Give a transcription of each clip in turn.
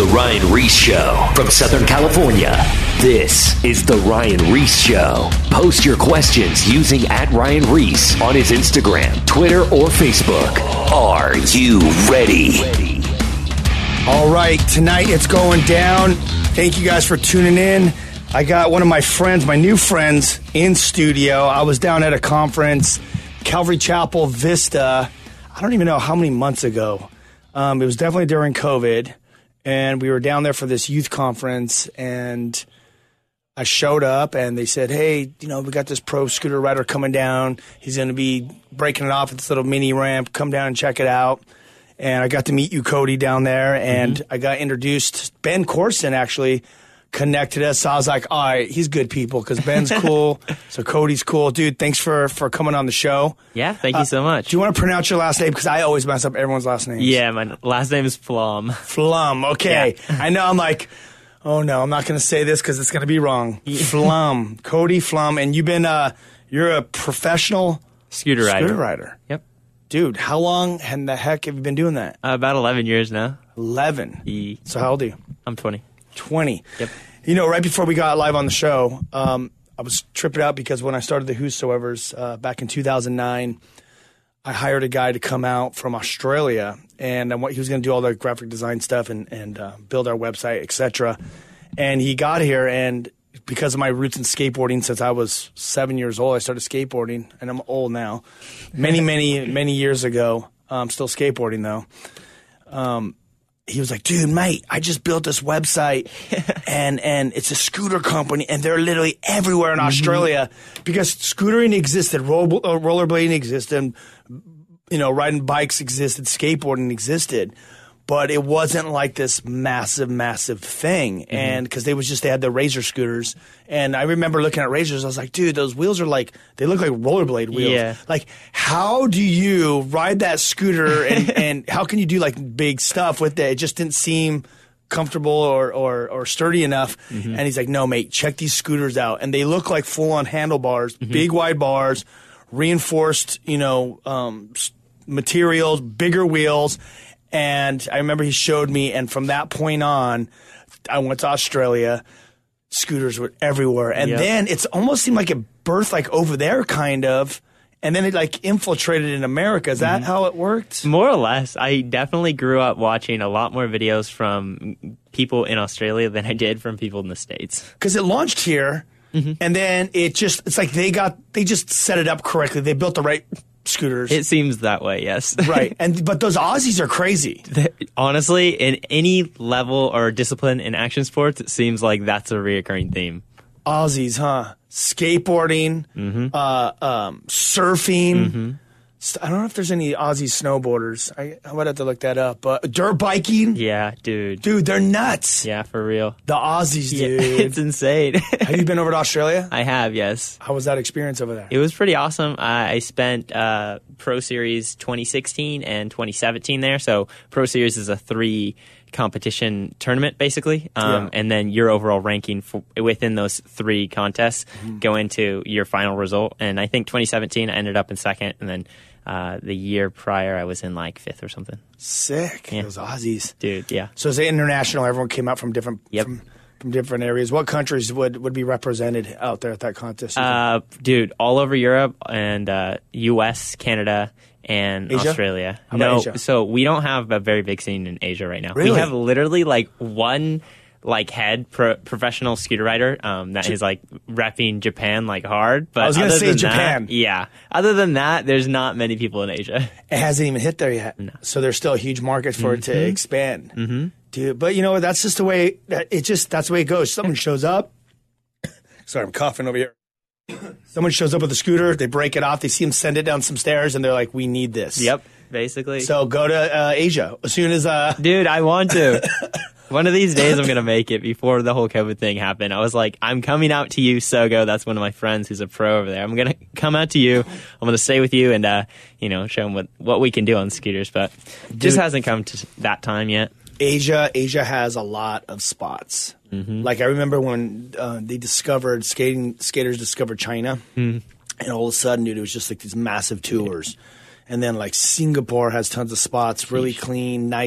Ryan Reese Show from Southern California. This is The Ryan Reese Show. Post your questions using @Ryan Reese on his Instagram, Twitter, or Facebook. Are you ready? All right, tonight it's going down. Thank you guys for tuning in. I got one of my friends, my new friends, in studio. I was down at a conference, Calvary Chapel Vista, I don't even know how many months ago. It was definitely during COVID, and we were down there for this youth conference, and I showed up, and they said, hey, we got this pro scooter rider coming down. He's going to be breaking it off at this little mini ramp. Come down and check it out. And I got to meet you, Cody, down there, and I got introduced. Ben Corson actually connected us. So I was like, all right, he's good people because Ben's cool. So Cody's cool. Dude, thanks for coming on the show. Yeah, thank you so much. Do you want to pronounce your last name? Because I always mess up everyone's last name. Yeah, my last name is Flum. Flum, okay. Yeah. I know, I'm like, oh no, I'm not going to say this because it's going to be wrong. Flum, Cody Flum. And you're a professional Scooter rider. Yep. Dude, how long in the heck have you been doing that? About 11 years now. 11? So how old are you? I'm 20. 20. Yep. Right before we got live on the show, I was tripping out because when I started the Whosoevers back in 2009, I hired a guy to come out from Australia, and he was going to do all the graphic design stuff and build our website, etc. And he got here, and because of my roots in skateboarding, since I was 7 years old, I started skateboarding, and I'm old now. Many years ago. I'm still skateboarding, though. He was like, dude, mate, I just built this website, and it's a scooter company, and they're literally everywhere in Australia because scootering existed, rollerblading existed, riding bikes existed, skateboarding existed. But it wasn't like this massive thing. And because they had the Razor scooters. And I remember looking at Razors, I was like, dude, those wheels are they look like rollerblade wheels. Yeah. Like, how do you ride that scooter and how can you do like big stuff with it? It just didn't seem comfortable or sturdy enough. And he's like, no, mate, check these scooters out. And they look like full on handlebars, big wide bars, reinforced, materials, bigger wheels. And I remember he showed me, and from that point on, I went to Australia. Scooters were everywhere. And then it's almost seemed like it birthed like over there kind of, and then it like infiltrated in America. Is that how it worked? More or less. I definitely grew up watching a lot more videos from people in Australia than I did from people in the States. Because it launched here, and then it's like they just set it up correctly. They built the right scooters. It seems that way, yes. Right. But those Aussies are crazy. Honestly, in any level or discipline in action sports, it seems like that's a reoccurring theme. Aussies, huh? Skateboarding, surfing. I don't know if there's any Aussie snowboarders. I would have to look that up. But dirt biking. Yeah, dude. Dude, they're nuts. Yeah, for real. The Aussies, dude. Yeah, it's insane. Have you been over to Australia? I have, yes. How was that experience over there? It was pretty awesome. I spent Pro Series 2016 and 2017 there. So Pro Series is a 3 competition tournament, basically. And then your overall ranking within those 3 contests go into your final result. And I think 2017 I ended up in 2nd, and then the year prior I was in like 5th or something. Sick. Yeah. Those Aussies. Dude, yeah. So it's international. Everyone came out from different from different areas. What countries would be represented out there at that contest? Dude, all over Europe and US, Canada, and Asia? Australia. How about Asia? So we don't have a very big scene in Asia right now. Really? We have literally like one head professional scooter rider that is like repping Japan like hard. But I was going to say Japan. Yeah. Other than that, there's not many people in Asia. It hasn't even hit there yet. No. So there's still a huge market for it to expand. Dude, but that's just the way that's the way it goes. Someone shows up. Sorry, I'm coughing over here. Someone shows up with a scooter, they break it off, they see him send it down some stairs, and they're like, we need this. Yep, basically. So go to Asia as soon as... Dude, I want to. One of these days I'm going to make it before the whole COVID thing happened. I was like, I'm coming out to you, Sogo. That's one of my friends who's a pro over there. I'm going to come out to you. I'm going to stay with you and, show them what we can do on scooters. But it just hasn't come to that time yet. Asia has a lot of spots. Like I remember when they discovered skaters discovered China, and all of a sudden, dude, it was just like these massive tours. And then like Singapore has tons of spots, really clean, nice.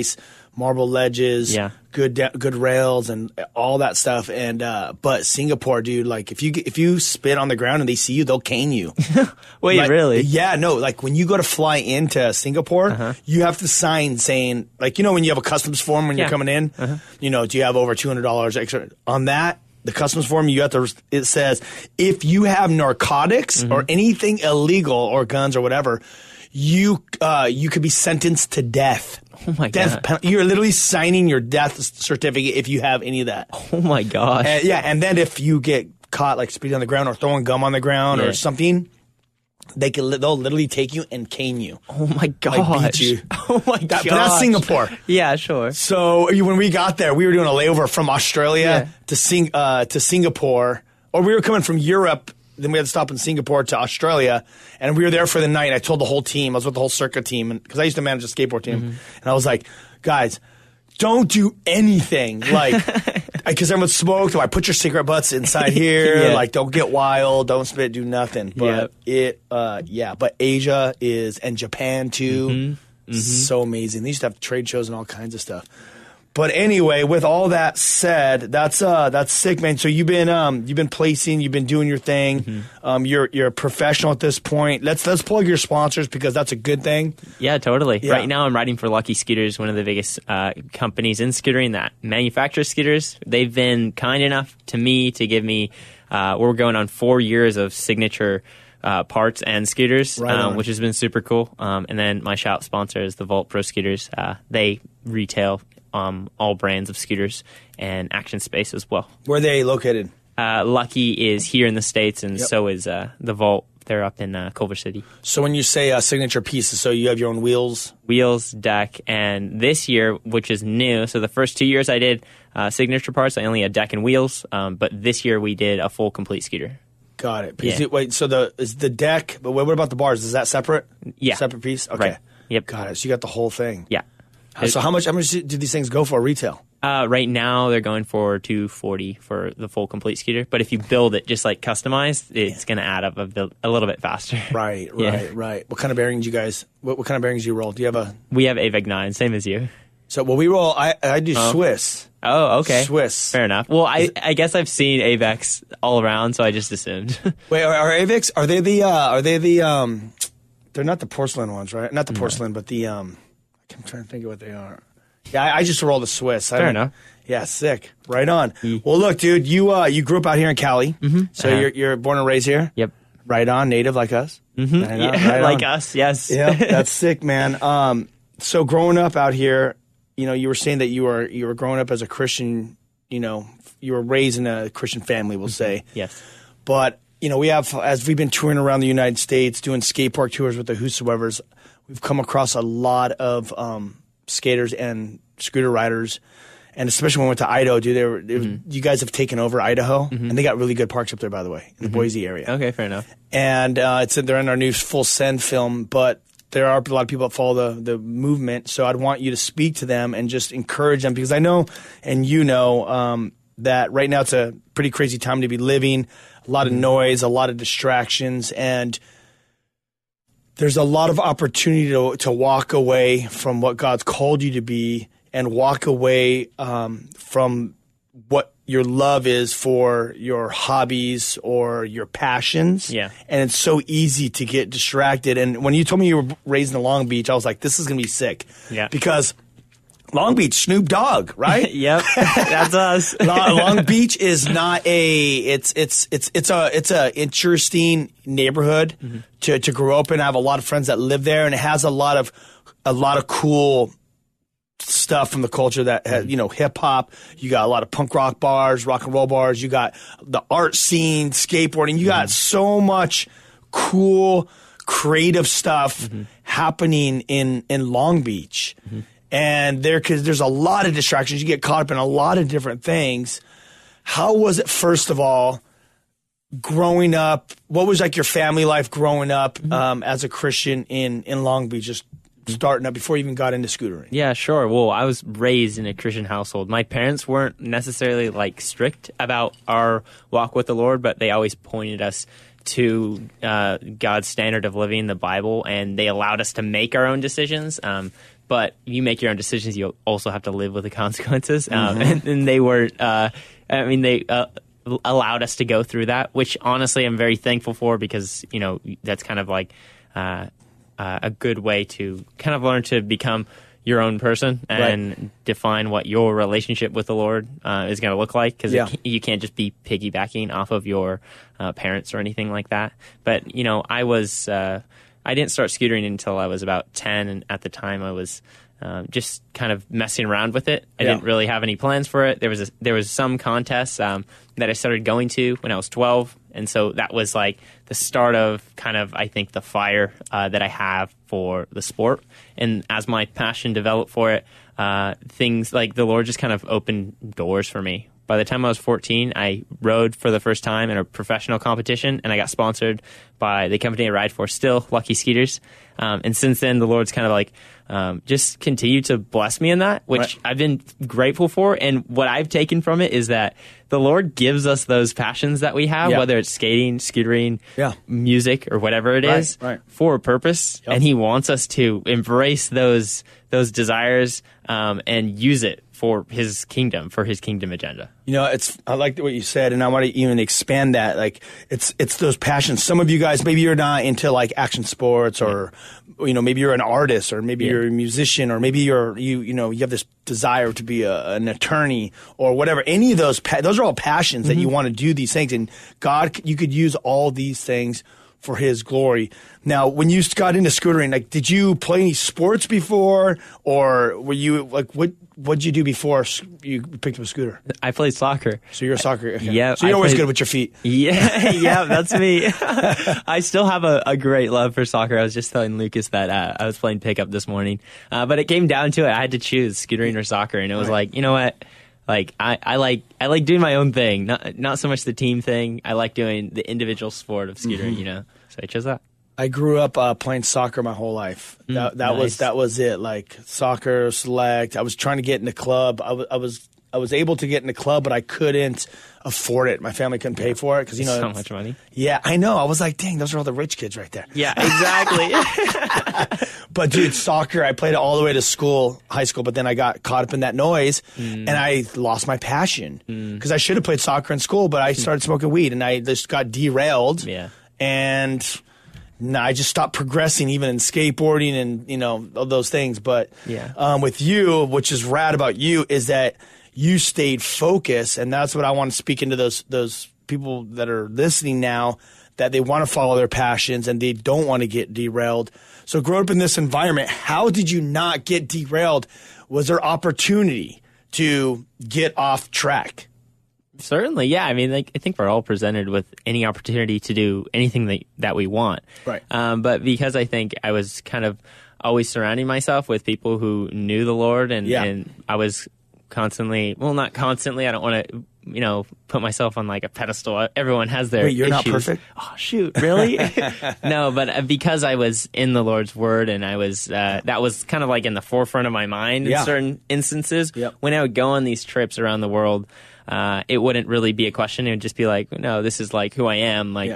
marble ledges, good rails, and all that stuff. And but Singapore, dude, like if you spit on the ground and they see you, they'll cane you. Wait, like, really? Yeah, no. Like when you go to fly into Singapore, you have to sign saying, like, you know, when you have a customs form when you're coming in, you know, do you have over $200 extra on that? The customs form, you have to. It says if you have narcotics or anything illegal or guns or whatever, you could be sentenced to death. Oh my God! You're literally signing your death certificate if you have any of that. Oh my gosh! And then if you get caught like spitting on the ground or throwing gum on the ground or something, they'll literally take you and cane you. Oh my gosh! Like beat you. Oh my gosh! But that's Singapore. Yeah, sure. So when we got there, we were doing a layover from Australia to Singapore, or we were coming from Europe. Then we had to stop in Singapore to Australia, and we were there for the night. I told the whole team, I was with the whole Circa team, because I used to manage a skateboard team, and I was like, guys, don't do anything, like, because everyone's smoked, or I put your cigarette butts inside here, like, don't get wild, don't spit, do nothing. But but Asia and Japan too, so amazing. They used to have trade shows and all kinds of stuff. But anyway, with all that said, that's sick, man. So you've been placing, you've been doing your thing. You're a professional at this point. Let's plug your sponsors, because that's a good thing. Yeah, totally. Yeah. Right now, I'm riding for Lucky Scooters, one of the biggest companies in scootering that manufactures scooters. They've been kind enough to me to give me. We're going on 4 years of signature parts and scooters, which has been super cool. And then my shout sponsor is the Volt Pro Scooters. They retail all brands of scooters and Action Space as well. Where are they located? Lucky is here in the States, and so is the Volt. They're up in Culver City. So when you say signature pieces, so you have your own wheels? Wheels, deck, and this year, which is new, so the first 2 years I did signature parts, I only had deck and wheels, but this year we did a full complete scooter. Got it. Wait, so is the deck, but what about the bars? Is that separate? Yeah. Separate piece? Okay. Right. Yep. Got it. So you got the whole thing. Yeah. So how much do these things go for retail? Right now, they're going for $240 for the full complete scooter. But if you build it just like customized, it's going to add up a little bit faster. Right. What kind of bearings you guys? What kind of bearings you roll? Do you have a? We have AVEC 9, same as you. So we roll. I do Swiss. Oh, okay. Swiss. Fair enough. Well, I guess I've seen AVECs all around, so I just assumed. Wait, are AVECs? Are they the? They're not the porcelain ones, right? Not the porcelain, but the. I'm trying to think of what they are. Yeah, I just roll the Swiss. Fair enough. Yeah, sick. Right on. Well, look, dude, you grew up out here in Cali, so you're born and raised here. Yep. Right on, native like us. Right like on. us, yes. Yeah, that's sick, man. So growing up out here, you were saying that you were growing up as a Christian. You were raised in a Christian family, we'll say. Yes. But we have, as we've been touring around the United States, doing skate park tours with the Whosoevers, we've come across a lot of skaters and scooter riders, and especially when we went to Idaho, dude. You guys have taken over Idaho, and they got really good parks up there, by the way, in the Boise area. Okay, fair enough. And they're in our new Full Send film, but there are a lot of people that follow the movement, so I'd want you to speak to them and just encourage them, because I know, and that right now it's a pretty crazy time to be living, a lot of noise, a lot of distractions, and there's a lot of opportunity to walk away from what God's called you to be, and walk away from what your love is for your hobbies or your passions. Yeah. And it's so easy to get distracted. And when you told me you were raised in Long Beach, I was like, this is going to be sick. Yeah. Because Long Beach, Snoop Dogg, right? Yep, that's us. Long Beach is not it's a interesting neighborhood to grow up in. I have a lot of friends that live there, and it has a lot of cool stuff from the culture that has, hip hop. You got a lot of punk rock bars, rock and roll bars. You got the art scene, skateboarding. You got so much cool, creative stuff happening in Long Beach. And there's a lot of distractions. You get caught up in a lot of different things. How was it, first of all, growing up? What was like your family life growing up as a Christian in Long Beach, just starting up before you even got into scootering? Yeah, sure. Well, I was raised in a Christian household. My parents weren't necessarily like strict about our walk with the Lord, but they always pointed us to God's standard of living, the Bible, and they allowed us to make our own decisions. but you make your own decisions. You also have to live with the consequences. And they were, they allowed us to go through that, which honestly I'm very thankful for, because, that's kind of like a good way to kind of learn to become your own person and define what your relationship with the Lord is going to look like, because you can't just be piggybacking off of your parents or anything like that. But, I didn't start scootering until I was about 10, and at the time I was just kind of messing around with it. I didn't really have any plans for it. There was some contests that I started going to when I was 12, and so that was like the start of kind of, I think, the fire that I have for the sport. And as my passion developed for it, things like the Lord just kind of opened doors for me. By the time I was 14, I rode for the first time in a professional competition, and I got sponsored by the company I ride for still, Lucky Skeeters. And since then, the Lord's kind of like just continued to bless me in that, which I've been grateful for. And what I've taken from it is that the Lord gives us those passions that we have, whether it's skating, scootering, music, or whatever it is, for a purpose. And He wants us to embrace those desires and use it for His kingdom agenda. I like what you said, and I want to even expand that. Like, it's those passions. Some of you guys, maybe you're not into like action sports, or maybe you're an artist, or maybe you're a musician, or maybe you have this desire to be an attorney or whatever. Any of those are all passions that you want to do these things, and God, you could use all these things for His glory. Now, when you got into scootering, like, did you play any sports before, or were you like, what'd you do before you picked up a scooter? I played soccer. So you're a soccer. Okay. Yeah. So you're always good with your feet. Yeah, that's me. I still have a great love for soccer. I was just telling Lucas that I was playing pickup this morning, but it came down to it. I had to choose scootering or soccer, and it was like, you know what? Like, I like doing my own thing, not so much the team thing. I like doing the individual sport of scootering, So I chose that. I grew up playing soccer my whole life. That was it. Like, soccer, select. I was trying to get in the club. I was able to get in the club, but I couldn't afford it. My family couldn't pay for it because so much money. Yeah, I know. I was like, dang, those are all the rich kids right there. Yeah, exactly. But dude, soccer, I played it all the way to high school, but then I got caught up in that noise and I lost my passion because I should have played soccer in school, but I started smoking weed and I just got derailed. Yeah. And I just stopped progressing even in skateboarding and, all those things. But with you, which is rad about you, is that you stayed focused. And that's what I want to speak into those people that are listening now, that they want to follow their passions and they don't want to get derailed. So growing up in this environment, how did you not get derailed? Was there opportunity to get off track? Certainly, yeah. I mean, I think we're all presented with any opportunity to do anything that we want. Right. But because I think I was kind of always surrounding myself with people who knew the Lord, and I was constantly, well, not constantly, I don't want to, put myself on like a pedestal. Everyone has their Wait, you're issues. Not perfect? Oh, shoot, really? No, but because I was in the Lord's Word and I was, that was kind of like in the forefront of my mind in certain instances. Yep. When I would go on these trips around the world, it wouldn't really be a question. It would just be like, no, this is like who I am. Like,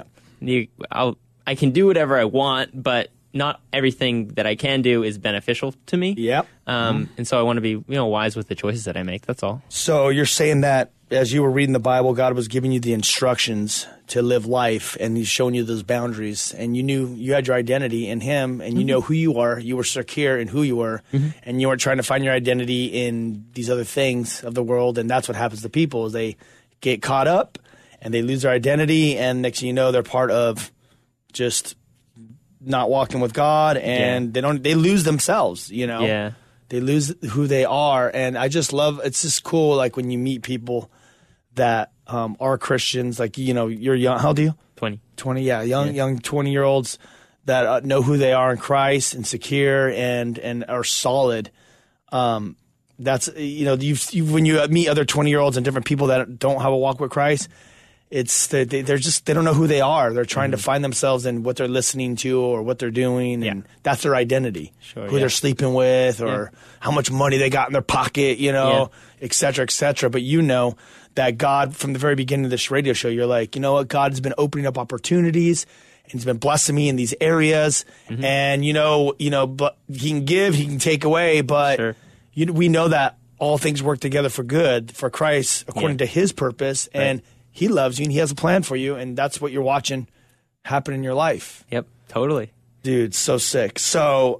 I can do whatever I want, but not everything that I can do is beneficial to me. Yep. And so I want to be, wise with the choices that I make. That's all. So you're saying that as you were reading the Bible, God was giving you the instructions to live life, and He's showing you those boundaries, and you knew you had your identity in Him, and you know who you are. You were secure in who you were, and you weren't trying to find your identity in these other things of the world. And that's what happens to people, is they get caught up and they lose their identity, and next thing you know, they're part of just not walking with God, and they lose themselves, Yeah. They lose who they are. And I just love, it's just cool, like when you meet people that are Christians, like, you're young. How old are you? 20. Yeah. Young 20-year-olds that know who they are in Christ and secure and are solid. That's, when you meet other 20-year-olds and different people that don't have a walk with Christ, it's they're just, they don't know who they are. They're trying to find themselves in what they're listening to or what they're doing, and that's their identity. Sure, who they're sleeping with, or how much money they got in their pocket, et cetera, et cetera. But that God, from the very beginning of this radio show, you're like, you know what? God has been opening up opportunities, and he's been blessing me in these areas. And, but he can give, he can take away, but Sure. we know that all things work together for good, for Christ, according to his purpose. And he loves you and he has a plan for you. And that's what you're watching happen in your life. Yep, totally. Dude, so sick. So,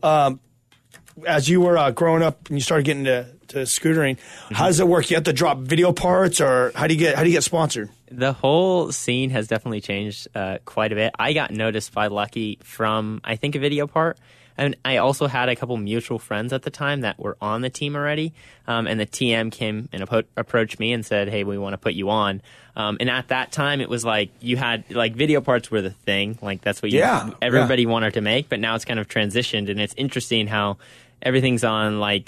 as you were growing up and you started getting to scootering, how does it work? You have to drop video parts, or how do you get sponsored? The whole scene has definitely changed quite a bit. I got noticed by Lucky from, I think, a video part. And I also had a couple mutual friends at the time that were on the team already. And the TM came and approached me and said, hey, we want to put you on. And at that time, it was like you had, like, video parts were the thing. Like, that's what everybody wanted to make. But now it's kind of transitioned. And it's interesting how everything's on, like,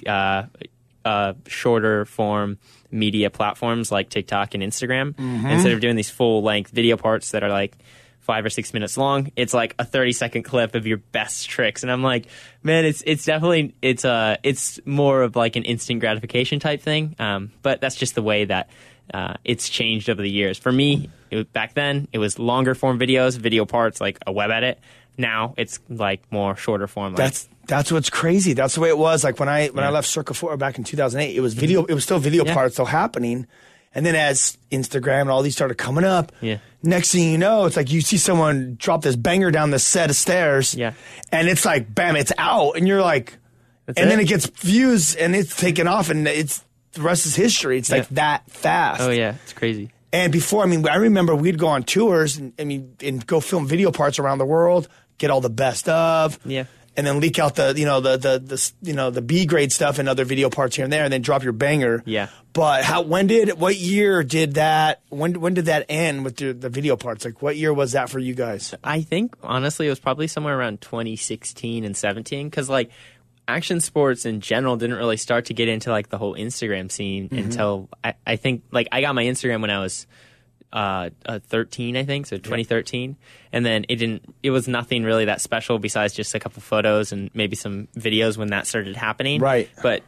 shorter form media platforms like TikTok and Instagram. Instead of doing these full-length video parts that are, like, 5 or 6 minutes long, it's like a 30-second clip of your best tricks. And I'm like, man, it's definitely it's more of like an instant gratification type thing. But that's just the way that it's changed over the years. For me, back then it was longer form videos, video parts, like a web edit. Now it's like more shorter form. Like, that's what's crazy. That's the way it was. Like when I left Circa 4 back in 2008, it was video. It was still video parts still happening. And then as Instagram and all these started coming up, next thing you know, it's like you see someone drop this banger down this set of stairs, and it's like, bam, it's out. And you're like, then it gets views and it's taken off, and it's the rest is history. It's like that fast. Oh, yeah, it's crazy. And before, I remember we'd go on tours and go film video parts around the world, get all the best of. Yeah. And then leak out the B grade stuff and other video parts here and there, and then drop your banger. Yeah. But what year did that? When did that end with the video parts? Like, what year was that for you guys? I think honestly, it was probably somewhere around 2016 and 17, because like action sports in general didn't really start to get into like the whole Instagram scene until I think like I got my Instagram when I was 13, I think, so 2013. And then it was nothing really that special besides just a couple photos and maybe some videos when that started happening. Right. But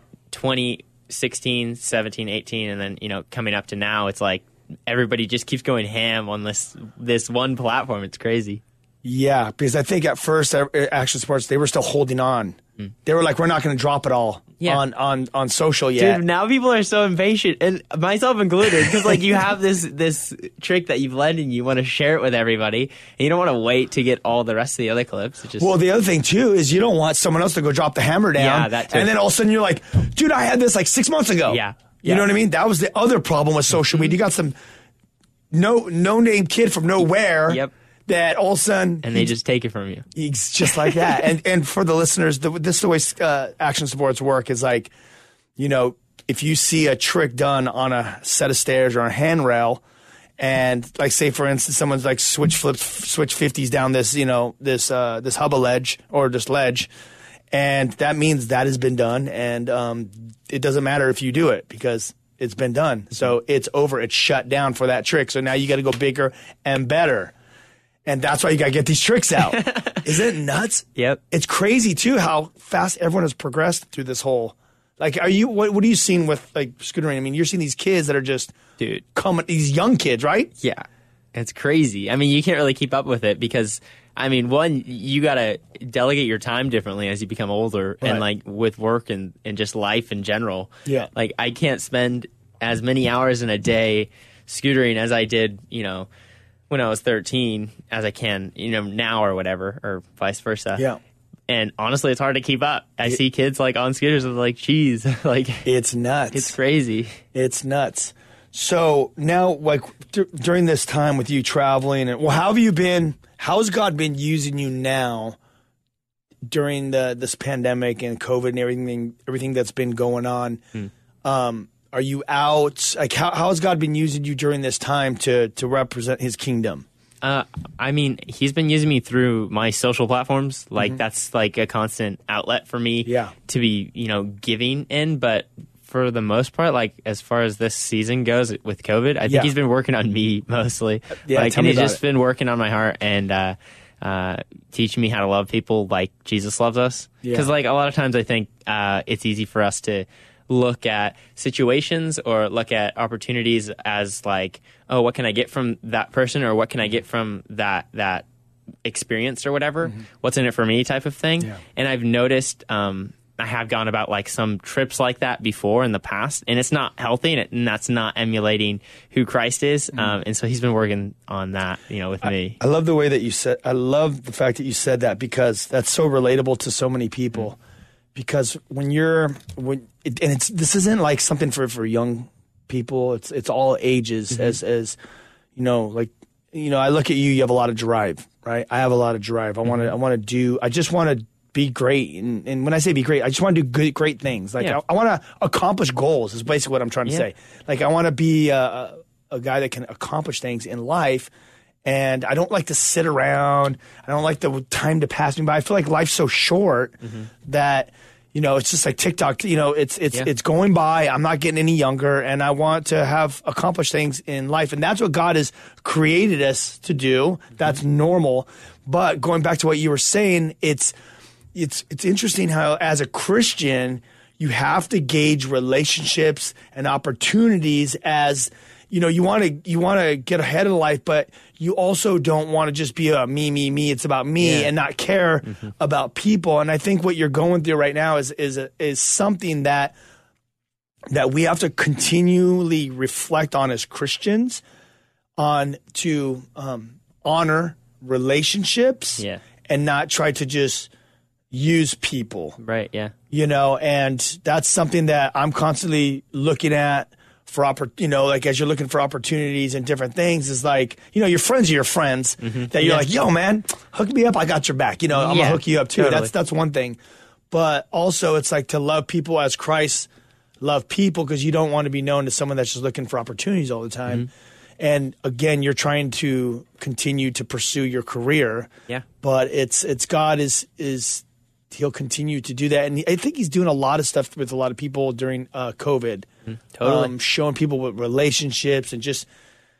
2016, 17, 18, and then, coming up to now, it's like everybody just keeps going ham on this one platform. It's crazy. Yeah, because I think at first action sports, they were still holding on. They were like, we're not going to drop it all on social yet. Dude, now people are so impatient, and myself included, because like you have this trick that you've learned and you want to share it with everybody, and you don't want to wait to get all the rest of the other clips. Well, the other thing too is you don't want someone else to go drop the hammer down, yeah, that too. And then all of a sudden you're like, dude, I had this like 6 months ago. Yeah. You know what I mean? That was the other problem with social media. You got some no-name kid from nowhere. Yep. That all of a sudden... And they just take it from you. It's just like that. and for the listeners, this is the way action sports work is like, if you see a trick done on a set of stairs or on a handrail, and like say, for instance, someone's like switch 50s down this, this hubba ledge or this ledge, and that means that has been done, and it doesn't matter if you do it because it's been done. So it's over. It's shut down for that trick. So now you got to go bigger and better. And that's why you got to get these tricks out. Isn't it nuts? Yep. It's crazy, too, how fast everyone has progressed through this whole... Like, what are you seeing with, like, scootering? I mean, you're seeing these kids that are just... Dude. These young kids, right? Yeah. It's crazy. I mean, you can't really keep up with it because, I mean, one, you got to delegate your time differently as you become older. Right. And, like, with work and just life in general. Yeah. Like, I can't spend as many hours in a day scootering as I did, when I was 13 as I can, now or whatever, or vice versa. Yeah. And honestly, it's hard to keep up. I see kids like on scooters with like cheese. Like it's nuts. It's crazy. It's nuts. So now, like during this time with you traveling, and how have you been? How's God been using you now during this pandemic and COVID and everything that's been going on? Are you out? Like, how has God been using you during this time to represent His kingdom? I mean, He's been using me through my social platforms. Like, that's like a constant outlet for me to be, giving in. But for the most part, like, as far as this season goes with COVID, I think He's been working on me mostly. And He's just been working on my heart and teaching me how to love people like Jesus loves us. Because, like, a lot of times I think it's easy for us to look at situations or look at opportunities as like, oh, what can I get from that person, or what can I get from that experienced or whatever. What's in it for me type of thing. Yeah. And I've noticed I have gone about like some trips like that before in the past, and it's not healthy, and that's not emulating who Christ is. And so he's been working on that, with me. I love the way that you said. I love the fact that you said that, because that's so relatable to so many people. Because this isn't like something for young people. It's all ages. As I look at you. You have a lot of drive, right? I have a lot of drive. I just want to be great, and when I say be great, I just want to do great things. Like I want to accomplish goals. Is basically what I'm trying to say. Like I want to be a guy that can accomplish things in life, and I don't like to sit around. I don't like the time to pass me by. I feel like life's so short that it's just like TikTok. It's going by. I'm not getting any younger, and I want to have accomplished things in life, and that's what God has created us to do. That's normal. But going back to what you were saying, it's interesting how, as a Christian, you have to gauge relationships and opportunities as, you want to get ahead of life, but you also don't want to just be a me. It's about me and not care about people. And I think what you're going through right now is something that we have to continually reflect on as Christians, on to honor relationships and not try to just use people. Right, yeah. And that's something that I'm constantly looking at for like as you're looking for opportunities and different things, is like, your friends are your friends that you're like, yo man, hook me up. I got your back. I'm gonna hook you up too. Totally. That's one thing. But also it's like to love people as Christ loved people, because you don't want to be known as someone that's just looking for opportunities all the time. And again, you're trying to continue to pursue your career. Yeah. But it's God is he'll continue to do that. And I think he's doing a lot of stuff with a lot of people during COVID. Totally. Showing people with relationships and just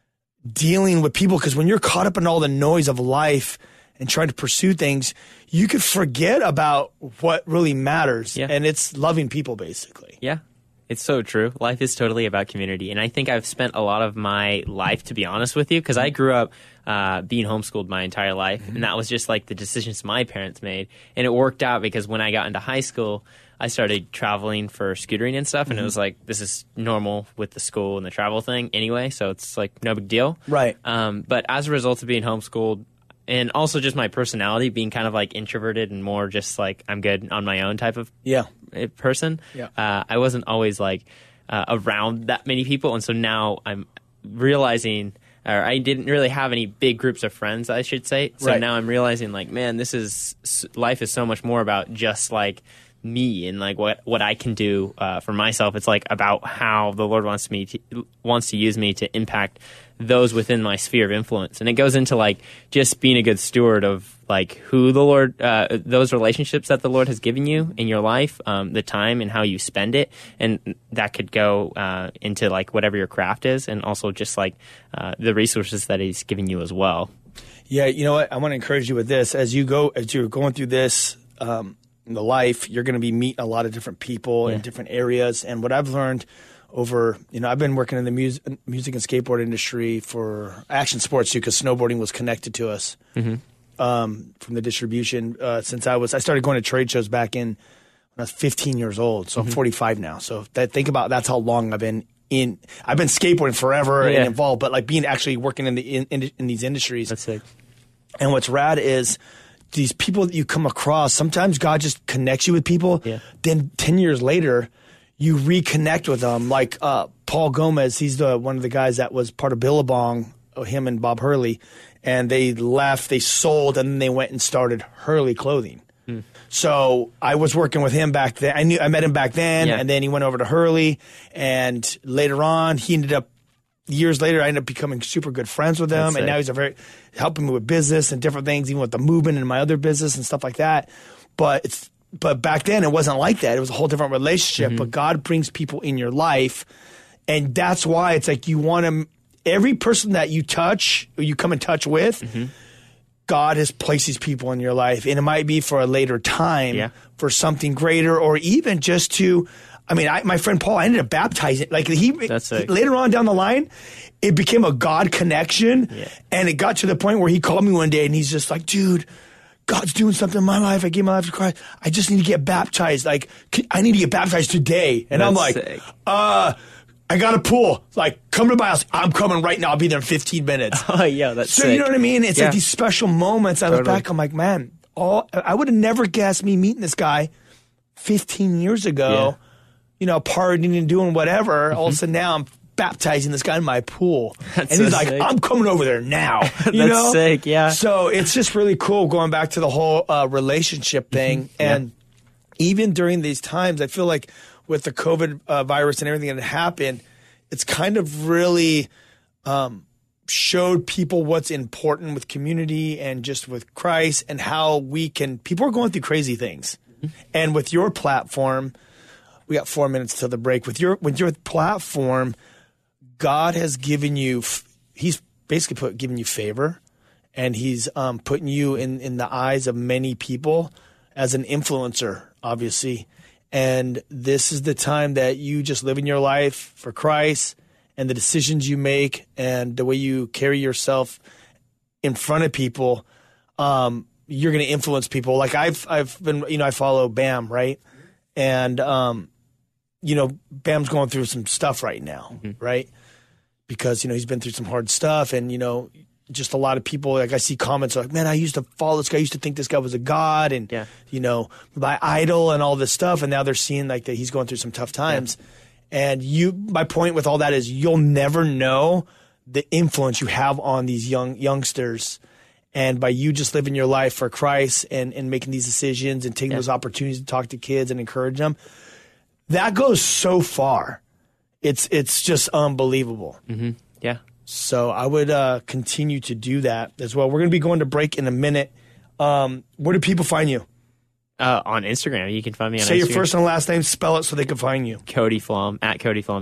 dealing with people. Because when you're caught up in all the noise of life and trying to pursue things, you could forget about what really matters. Yeah. And it's loving people, basically. Yeah. It's so true. Life is totally about community. And I think I've spent a lot of my life, to be honest with you, because I grew up being homeschooled my entire life. And that was just like the decisions my parents made. And it worked out because when I got into high school, I started traveling for scootering and stuff. And it was like, this is normal with the school and the travel thing anyway. So it's like no big deal. Right. But as a result of being homeschooled, and also just my personality being kind of like introverted and more just like I'm good on my own type of person. Yeah. I wasn't always like around that many people. And so now I'm realizing, or I didn't really have any big groups of friends, I should say. So now I'm realizing like, man, life is so much more about just like me and like what I can do for myself. It's like about how the Lord wants to use me to impact those within my sphere of influence. And it goes into like just being a good steward of like who the Lord, those relationships that the Lord has given you in your life, the time and how you spend it. And that could go into like whatever your craft is, and also just like the resources that he's given you as well. Yeah. You know what? I want to encourage you with this. As you're going through this, in the life, you're going to be meeting a lot of different people in different areas. And what I've learned over, I've been working in the music and skateboard industry for action sports too, because snowboarding was connected to us from the distribution since I started going to trade shows back when I was 15 years old. So I'm 45 now. So think about that's how long I've been skateboarding forever and involved, but like being actually working in these industries. That's sick. And what's rad is these people that you come across, sometimes God just connects you with people. Yeah. Then 10 years later, you reconnect with them. Like Paul Gomez, he's one of the guys that was part of Billabong, him and Bob Hurley. And they left, they sold, and then they went and started Hurley Clothing. So I was working with him back then. I met him back then, and then he went over to Hurley. And later on, years later, I ended up becoming super good friends with him. And now he's helping me with business and different things, even with the movement and my other business and stuff like that. But back then, it wasn't like that. It was a whole different relationship. But God brings people in your life. And that's why it's like you want to, every person that you touch or you come in touch with, God has placed these people in your life. And it might be for a later time, for something greater, or even just to, I mean, my friend Paul, I ended up baptizing. Like That's sick. later on down the line, it became a God connection. Yeah. And it got to the point where he called me one day and he's just like, dude, God's doing something in my life. I gave my life to Christ. I just need to get baptized. Like, I need to get baptized today. And I'm like, sick. I got a pool. Like, come to my house. I'm coming right now. I'll be there in 15 minutes. Oh, yeah, that's So sick. you know what I mean? It's Yeah. like these special moments. I look Totally. back, I'm like, man, I would have never guessed me meeting this guy 15 years ago, you know, partying and doing whatever. All of a sudden now I'm baptizing this guy in my pool. That's and he's so like, sick. I'm coming over there now. You That's know? sick, yeah. So it's just really cool going back to the whole relationship thing. And even during these times, I feel like with the COVID virus and everything that happened, it's kind of really showed people what's important with community and just with Christ and how we can. People are going through crazy things, and with your platform, we got 4 minutes till the break. With your platform, God has given you. He's basically given you favor, and He's putting you in the eyes of many people as an influencer, obviously. And this is the time that you just live in your life for Christ. And the decisions you make and the way you carry yourself in front of people, you're going to influence people. Like I've been, you know, I follow Bam, right? And, you know, Bam's going through some stuff right now, right? Because, you know, he's been through some hard stuff and, you know, just a lot of people, like I see comments like, man, I used to follow this guy. I used to think this guy was a god and, you know, my idol and all this stuff. And now they're seeing like that he's going through some tough times. Yeah. And my point with all that is you'll never know the influence you have on these youngsters. And by you just living your life for Christ and making these decisions and taking those opportunities to talk to kids and encourage them, that goes so far. It's just unbelievable. Mm-hmm. Yeah. So I would continue to do that as well. We're going to be going to break in a minute. Where do people find you? On Instagram. You can find me on Instagram. Say your first and last name, spell it so they can find you. Cody Flom, at Cody Flom,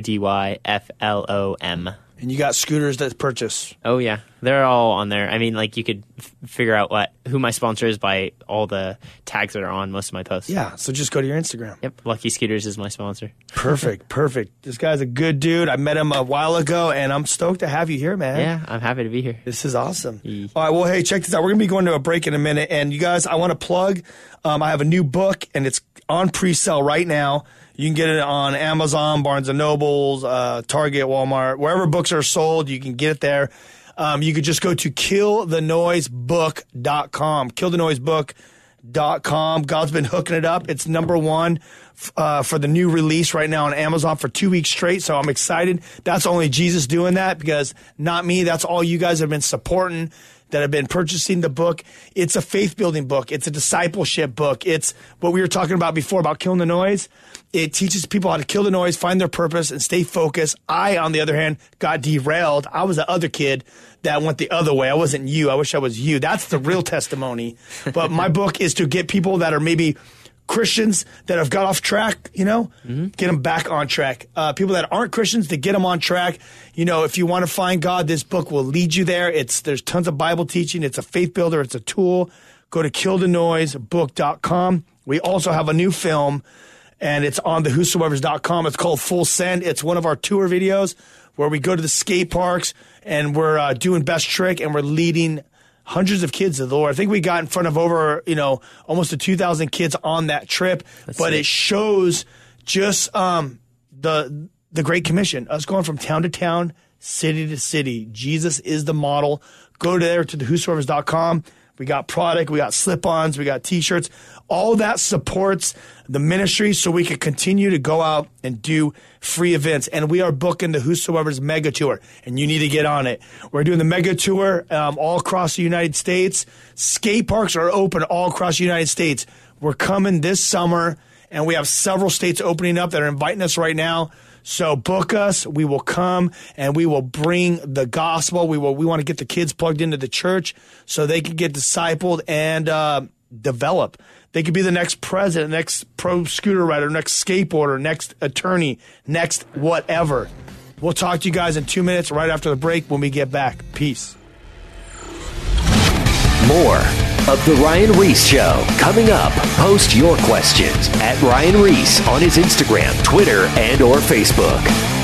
CODYFLOM. And you got scooters that purchase. Oh, yeah. They're all on there. I mean, like, you could figure out who my sponsor is by all the tags that are on most of my posts. Yeah, so just go to your Instagram. Yep, Lucky Scooters is my sponsor. Perfect. This guy's a good dude. I met him a while ago, and I'm stoked to have you here, man. Yeah, I'm happy to be here. This is awesome. All right, well, hey, check this out. We're going to be going to a break in a minute, and you guys, I want to plug, I have a new book, and it's on pre-sale right now. You can get it on Amazon, Barnes & Nobles, Target, Walmart, wherever books are sold, you can get it there. You could just go to killthenoisebook.com, killthenoisebook.com. God's been hooking it up. It's number one for the new release right now on Amazon for 2 weeks straight, so I'm excited. That's only Jesus doing that because not me. That's all you guys have been supporting that have been purchasing the book. It's a faith-building book. It's a discipleship book. It's what we were talking about before about killing the noise. It teaches people how to kill the noise, find their purpose, and stay focused. I, on the other hand, got derailed. I was the other kid that went the other way. I wasn't you. I wish I was you. That's the real testimony. But my book is to get people that are maybe Christians that have got off track, you know, get them back on track. People that aren't Christians, to get them on track. You know, if you want to find God, this book will lead you there. There's tons of Bible teaching. It's a faith builder. It's a tool. Go to killthenoisebook.com. We also have a new film, and it's on the whosoevers.com. It's called Full Send. It's one of our tour videos where we go to the skate parks and we're doing Best Trick and we're leading hundreds of kids to the Lord. I think we got in front of over, almost 2,000 kids on that trip. That's but sick. It shows just the Great Commission, us going from town to town, city to city. Jesus is the model. Go there to the whosoevers.com. We got product, we got slip-ons, we got T-shirts. All that supports the ministry so we can continue to go out and do free events. And we are booking the Whosoever's Mega Tour, and you need to get on it. We're doing the Mega Tour all across the United States. Skate parks are open all across the United States. We're coming this summer, and we have several states opening up that are inviting us right now. So book us. We will come and we will bring the gospel. We want to get the kids plugged into the church so they can get discipled and develop. They could be the next president, next pro scooter rider, next skateboarder, next attorney, next whatever. We'll talk to you guys in 2 minutes right after the break when we get back. Peace. More of The Ryan Reese Show. Coming up, post your questions at Ryan Reese on his Instagram, Twitter, and or Facebook.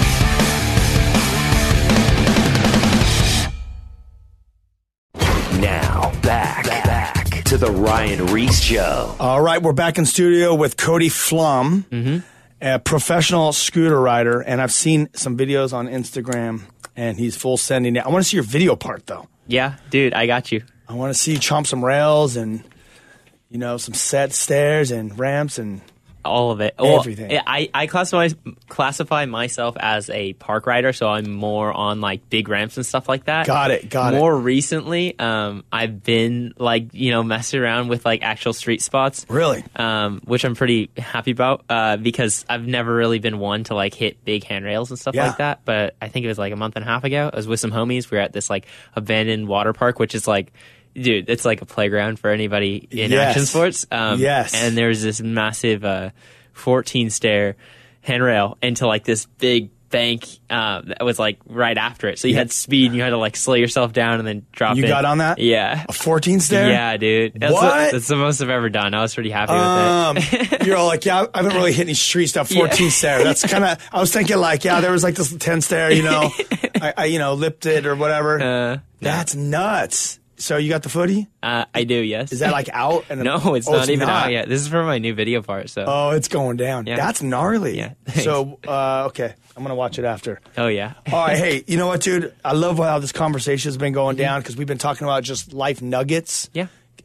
Now, back to The Ryan Reese Show. All right, we're back in studio with Cody Flum, a professional scooter rider, and I've seen some videos on Instagram, and he's full sending it. I want to see your video part, though. Yeah, dude, I got you. I want to see you chomp some rails and, some set stairs and ramps and all of it. Everything. Well, I classify myself as a park rider, so I'm more on like big ramps and stuff like that. Got it. More recently, I've been messing around with like actual street spots. Really? Which I'm pretty happy about because I've never really been one to like hit big handrails and stuff like that. But I think it was like a month and a half ago. I was with some homies. We were at this like abandoned water park, which is like, dude, it's like a playground for anybody in action sports. Yes. And there's this massive 14-stair handrail into like this big bank that was like right after it. So you had speed and you had to like slow yourself down and then drop You got on that? Yeah. A 14-stair? Yeah, dude. That's the most I've ever done. I was pretty happy with it. You're all like, I haven't really hit any street stuff. 14-stair. That's kind of, I was thinking like, there was like this 10-stair, I lipped it or whatever. That's nuts. So you got the footy? I do, yes. Is that like out? No, it's not even out yet. This is for my new video part. So. Oh, it's going down. Yeah. That's gnarly. Yeah. So, okay. I'm going to watch it after. Oh, yeah. All right. Hey, you know what, dude? I love how this conversation has been going down because we've been talking about just life nuggets. Yeah.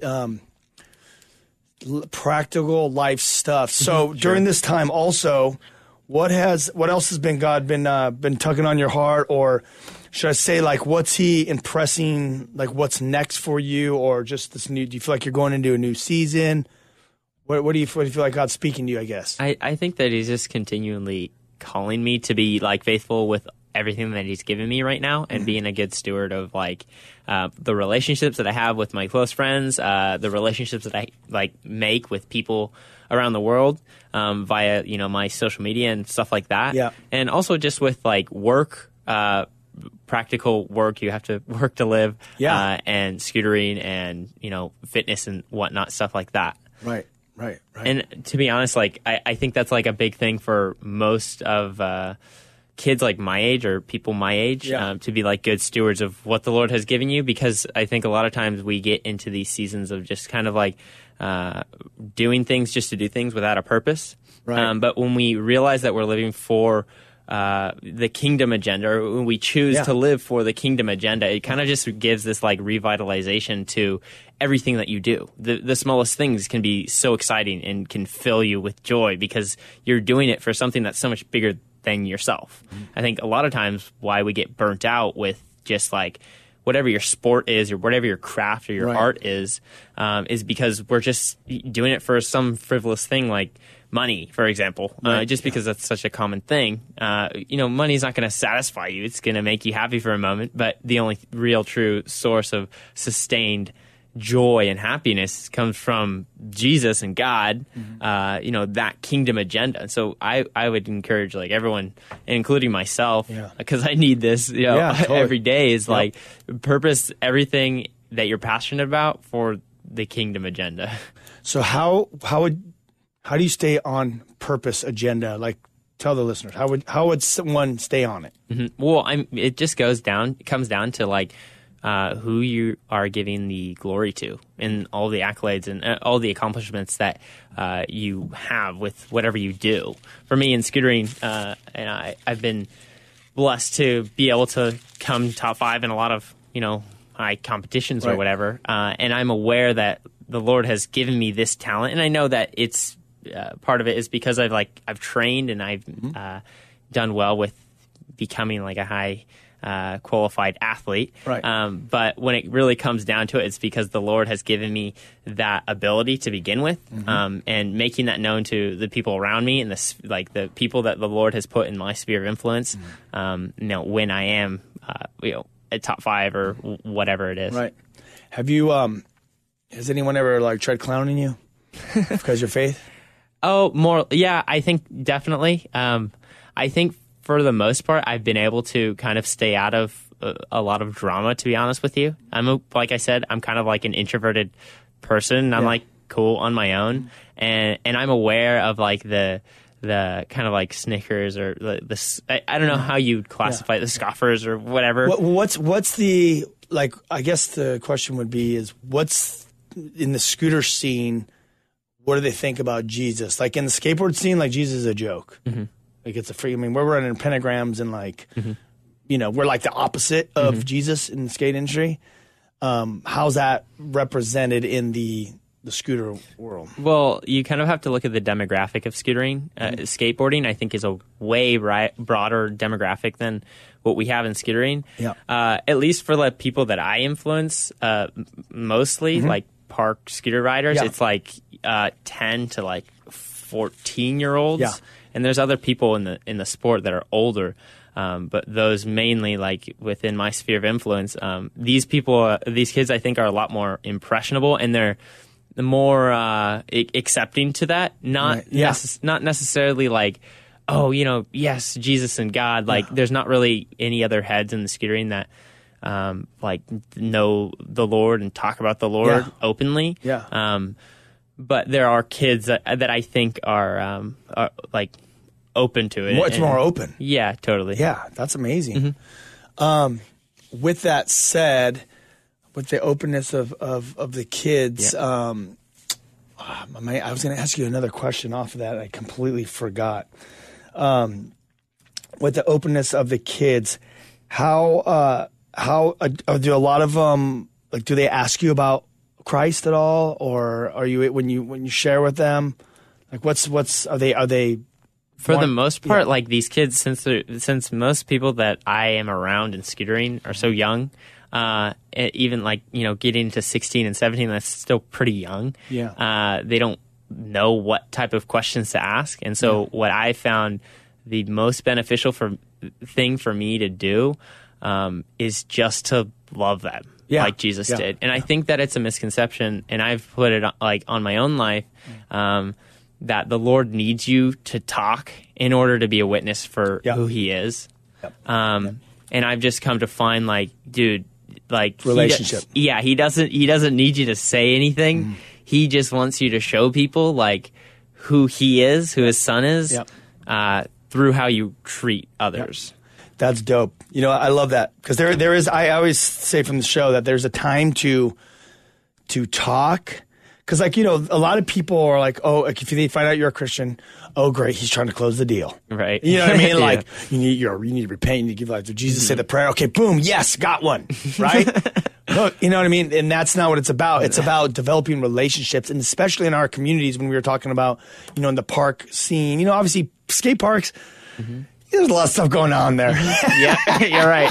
Practical life stuff. So during this time also, what else has been God been tugging on your heart, or should I say, like, what's he impressing, like, what's next for you, or just this new, do you feel like you're going into a new season? What do you feel like God's speaking to you, I guess? I think that he's just continually calling me to be, like, faithful with everything that he's given me right now and being a good steward of, like, the relationships that I have with my close friends, the relationships that I, like, make with people around the world via, my social media and stuff like that. Yeah. And also just with, like, work, practical work. You have to work to live. Yeah. And scootering and, fitness and whatnot, stuff like that. Right. And to be honest, like, I think that's like a big thing for most of kids like my age or people my age to be like good stewards of what the Lord has given you, because I think a lot of times we get into these seasons of just kind of like doing things just to do things without a purpose. Right. But when we realize that we're living for the kingdom agenda, or when we choose to live for the kingdom agenda, it kind of just gives this like revitalization to everything that you do. The smallest things can be so exciting and can fill you with joy because you're doing it for something that's so much bigger than yourself. I think a lot of times why we get burnt out with just like whatever your sport is or whatever your craft or your art is because we're just doing it for some frivolous thing like money, for example, because that's such a common thing. Money's not going to satisfy you. It's going to make you happy for a moment, but the only real true source of sustained joy and happiness comes from Jesus and God, that kingdom agenda. And so I would encourage like everyone, including myself, because I need this, totally. Every day is like purpose everything that you're passionate about for the kingdom agenda. So how do you stay on purpose agenda? Like, tell the listeners, how would someone stay on it? Mm-hmm. Well, it just comes down to like who you are giving the glory to and all the accolades and all the accomplishments that you have with whatever you do. For me in scootering, and I've been blessed to be able to come top 5 in a lot of, high competitions or whatever. And I'm aware that the Lord has given me this talent, and I know that it's part of it is because I've trained and I've done well with becoming like a high qualified athlete. Right. But when it really comes down to it, it's because the Lord has given me that ability to begin with, and making that known to the people around me and the people that the Lord has put in my sphere of influence. When I am, at top 5 or whatever it is. Right. Have you? Has anyone ever tried clowning you because of your faith? Oh, more. Yeah, I think definitely. I think for the most part, I've been able to kind of stay out of a lot of drama, to be honest with you. Like I said, I'm kind of like an introverted person, and I'm like cool on my own, and I'm aware of like the kind of like snickers or the I don't know how you classify the scoffers or whatever. What's the, like, I guess the question would be is what's in the scooter scene, what do they think about Jesus? Like in the skateboard scene, like Jesus is a joke. Like it's a free, I mean, we're running pentagrams and like, you know, we're like the opposite of Jesus in the skate industry. How's that represented in the scooter world? Well, you kind of have to look at the demographic of scootering. Skateboarding, I think, is a way broader demographic than what we have in scootering. Yeah. At least for the people that I influence, mostly like park scooter riders, it's like 10 to like 14-year-olds. Yeah. And there's other people in the sport that are older. But those mainly, like within my sphere of influence, these kids, I think, are a lot more impressionable, and they're more accepting to that. Not necessarily like, oh, you know, yes, Jesus and God. Like, there's not really any other heads in the scootering that like know the Lord and talk about the Lord openly. Yeah. But there are kids that I think are like open to it. It's more open. Yeah, totally. Yeah, that's amazing. With that said, with the openness of the kids, I was going to ask you another question off of that. I completely forgot. With the openness of the kids, how do a lot of them, like, do they ask you about Christ at all, or are you when you share with them, like are they for the most part, like these kids, since most people that I am around in scootering are so young, even like, you know, getting to 16 and 17, that's still pretty young. Yeah. They don't know what type of questions to ask, and so what I found the most beneficial thing for me to do is just to love them. Like Jesus did. And I think that it's a misconception, and I've put it like on my own life, that the Lord needs you to talk in order to be a witness for who he is. And I've just come to find, like, dude, like relationship. He doesn't need you to say anything. He just wants you to show people like who he is, who his son is, through how you treat others. That's dope. You know, I love that, because there is. I always say from the show that there's a time to talk, because, like, you know, a lot of people are like, oh, like, if they find out you're a Christian, oh, great, he's trying to close the deal, right? You know what I mean? Like, you need to repent, you need to give life to Jesus, say the prayer. Okay, boom, yes, got one, right? Look, you know what I mean? And that's not what it's about. It's about developing relationships, and especially in our communities, when we were talking about, you know, in the park scene, you know, obviously skate parks. There's a lot of stuff going on there. Yeah, you're right.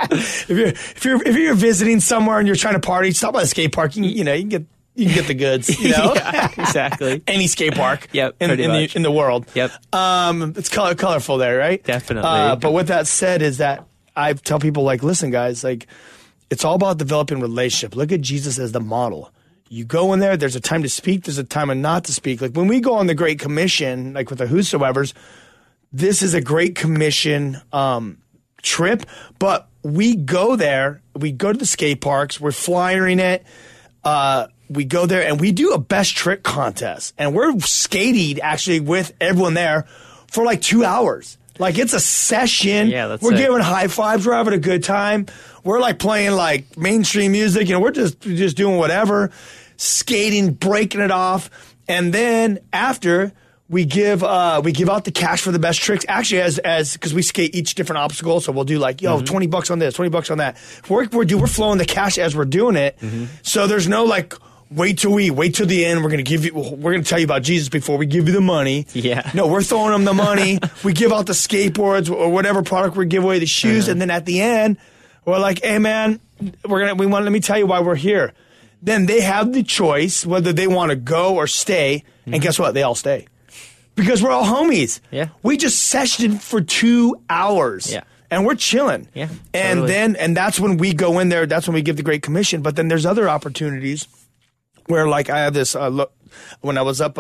if you're visiting somewhere and you're trying to party, stop by the skate park. You can get the goods. You know, exactly. Any skate park. Yep, in the world. Yep. It's colorful there, right? Definitely. But with that said, is that I tell people, like, listen, guys, like, it's all about developing relationship. Look at Jesus as the model. You go in there. There's a time to speak. There's a time of not to speak. Like when we go on the Great Commission, like with the Whosoevers. This is a Great Commission trip, but we go there. We go to the skate parks. We're flyering it. We go there and we do a best trick contest, and we're skating actually with everyone there for like 2 hours. Like, it's a session. Yeah, that's we're sick. giving high fives. We're having a good time. We're like playing like mainstream music. You know, we're just doing whatever, skating, breaking it off, and then after. We give out the cash for the best tricks. Actually, as because we skate each different obstacle, so we'll do like $20 on this, $20 on that. We're flowing the cash as we're doing it. So there's no like wait till the end. We're gonna tell you about Jesus before we give you the money. Yeah. No, we're throwing them the money. We give out the skateboards or whatever product we give away, the shoes, and then at the end we're like, hey man, let me tell you why we're here. Then they have the choice whether they want to go or stay, and guess what? They all stay. Because we're all homies. Yeah. We just sessioned for 2 hours. Yeah. And we're chilling. Yeah. And totally. and that's when we go in there. That's when we give the Great Commission. But then there's other opportunities where, like, I have this look when I was up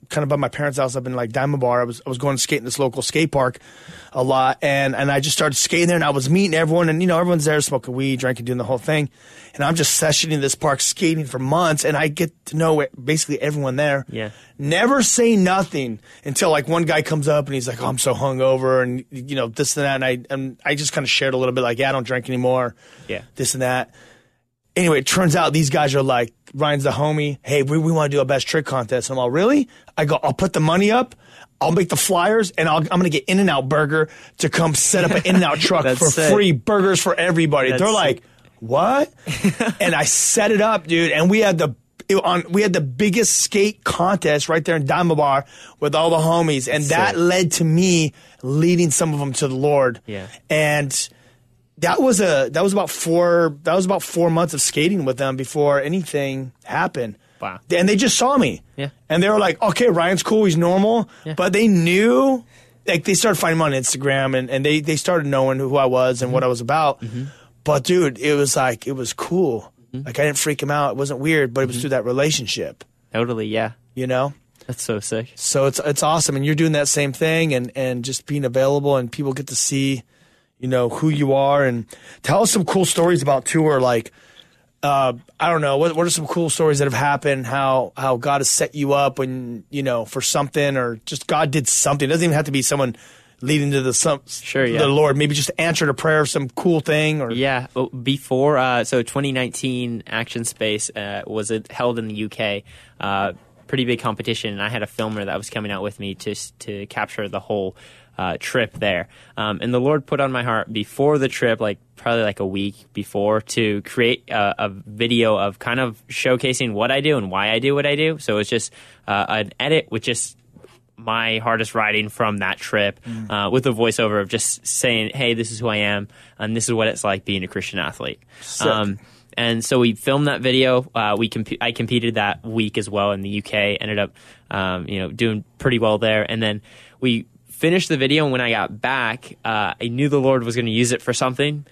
kind of by my parents' house up in like Diamond Bar. I was going to skate in this local skate park a lot, and I just started skating there, and I was meeting everyone, and everyone's there smoking weed, drinking, doing the whole thing, and I'm just sessioning this park, skating for months, and I get to know basically everyone there. Yeah. Never say nothing until like one guy comes up and he's like, "Oh, I'm so hungover," and this and that, and I just kind of shared a little bit like, "Yeah, I don't drink anymore." Yeah. This and that. Anyway, it turns out these guys are like, Ryan's the homie. Hey, we want to do a best trick contest. And I'm all, really? I go, I'll put the money up. I'll make the flyers, and I'm going to get In-N-Out Burger to come set up an In-N-Out truck for free burgers for everybody. They're like, what? And I set it up, dude. And we had the biggest skate contest right there in Diamond Bar with all the homies. And that led to me leading some of them to the Lord. Yeah. And that was about 4 months of skating with them before anything happened. Wow. And they just saw me. Yeah. And they were like, okay, Ryan's cool, he's normal. Yeah. But they knew, like, they started finding me on Instagram, and they started knowing who I was and what I was about. Mm-hmm. But dude, it was cool. Mm-hmm. Like, I didn't freak him out. It wasn't weird, but it was through that relationship. Totally, yeah. That's so sick. So it's awesome. And you're doing that same thing and just being available, and people get to see who you are, and tell us some cool stories about tour. Like, I don't know, what are some cool stories that have happened? How God has set you up when for something, or just God did something. It doesn't even have to be someone leading to the Lord. Maybe just answered a prayer of some cool thing. Or before 2019 Action Space was held in the UK. Pretty big competition, and I had a filmer that was coming out with me to capture the whole trip there. And the Lord put on my heart before the trip, probably a week before, to create a video of kind of showcasing what I do and why I do what I do. So it's just an edit with just my hardest writing from that trip, with a voiceover of just saying, hey, this is who I am, and this is what it's like being a Christian athlete. And so we filmed that video. I competed that week as well in the UK. Ended up, doing pretty well there. And then we finished the video, and when I got back, I knew the Lord was going to use it for something.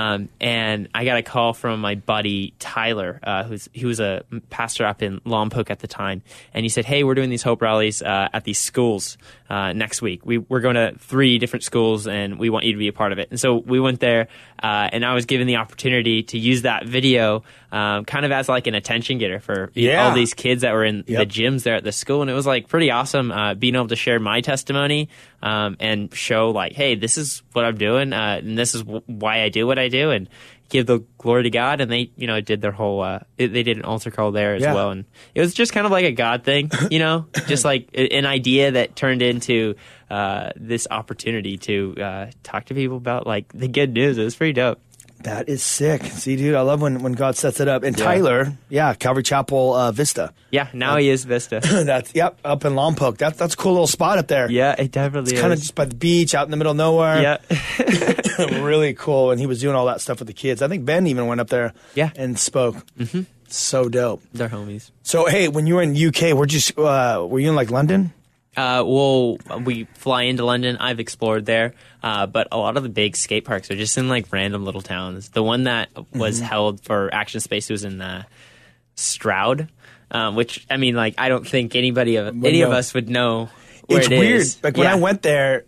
And I got a call from my buddy Tyler, he was a pastor up in Lompoc at the time, and he said, "Hey, we're doing these Hope rallies at these schools next week. We're going to 3 different schools, and we want you to be a part of it." And so we went there, and I was given the opportunity to use that video kind of as like an attention getter for all these kids that were in the gyms there at the school, and it was pretty awesome being able to share my testimony and show hey, this is what I'm doing, and this is why I do what I do, and give the glory to God. And they, did their whole, they did an altar call there as well. And it was just kind of like a God thing, just like an idea that turned into this opportunity to talk to people about the good news. It was pretty dope. That is sick. See, dude, I love when God sets it up. And Tyler, Calvary Chapel Vista. Yeah, now he is Vista. That's up in Lompoc. That's a cool little spot up there. Yeah, it definitely is. It's kind of just by the beach, out in the middle of nowhere. Yeah. Really cool. And he was doing all that stuff with the kids. I think Ben even went up there and spoke. Mm-hmm. So dope. They're homies. So, hey, when you were in UK, were you in London? Well, we fly into London. I've explored there, but a lot of the big skate parks are just in random little towns. The one that was held for Action Space was in Stroud, which I don't think any of us would know where it's it weird. is. When I went there,